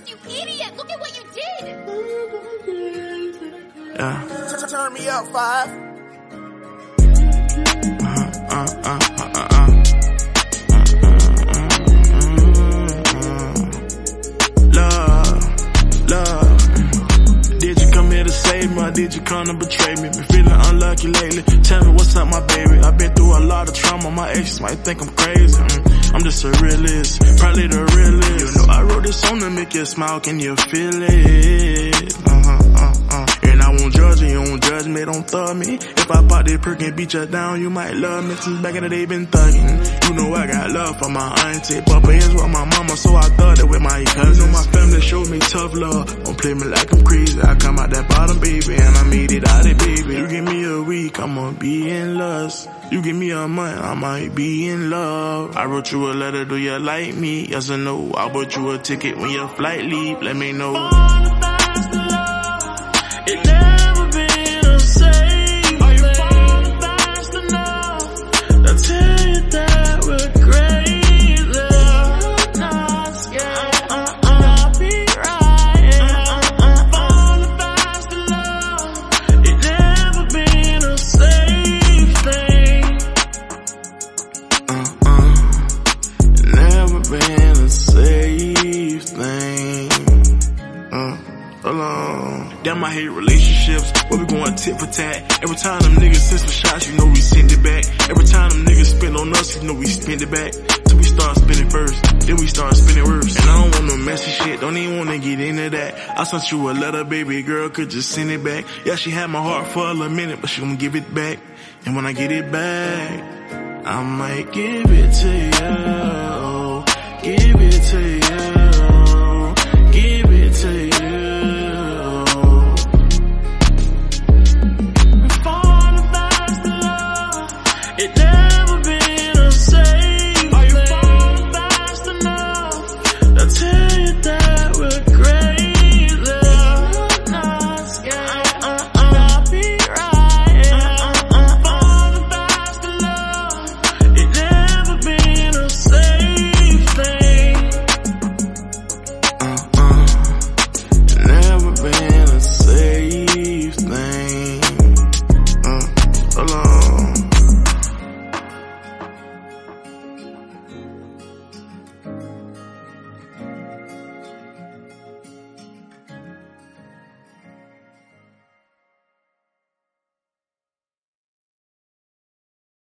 you idiot! Look at what you did! Yeah. Turn me up, 5. Love. Did you come here to save me or did you come to betray me? Been feeling unlucky lately. Tell me what's up, my baby. I've been through a lot of trauma. My exes might think I'm crazy. I'm just a realist, probably the realest. You know I wrote this song to make you smile. Can you feel it? And I won't judge you, you won't judge me, don't thug me. If I pop that perk and beat you down, you might love me. Since back in the day, been thugging. You know I got love for my auntie. Papa is with my mama, so I thugged it with my cousins. You know my family showed me tough love. Don't play me like I'm crazy. I come out that bottom, baby, and I made it out of baby. You give me a week, I'ma be in lust. You give me a month, I might be in love. I wrote you a letter, do you like me? Yes or no? I bought you a ticket when your flight leave, let me know. It never been a safe. Are you falling fast enough? I'll tell you that we're crazy. Not scared. I'll be right. Falling fast enough. It never been a safe thing. It never been a safe thing. Hold on. Damn, I hate relationships where we going tit for tat. Every time them niggas send some shots, you know we send it back. Every time them niggas spin on us, you know we spend it back. Till we start spinning first, then we start spinning worse. And I don't want no messy shit, don't even wanna get into that. I sent you a letter, baby girl, could just send it back. Yeah, she had my heart for a minute, but she gon' give it back. And when I get it back, I might give it to you.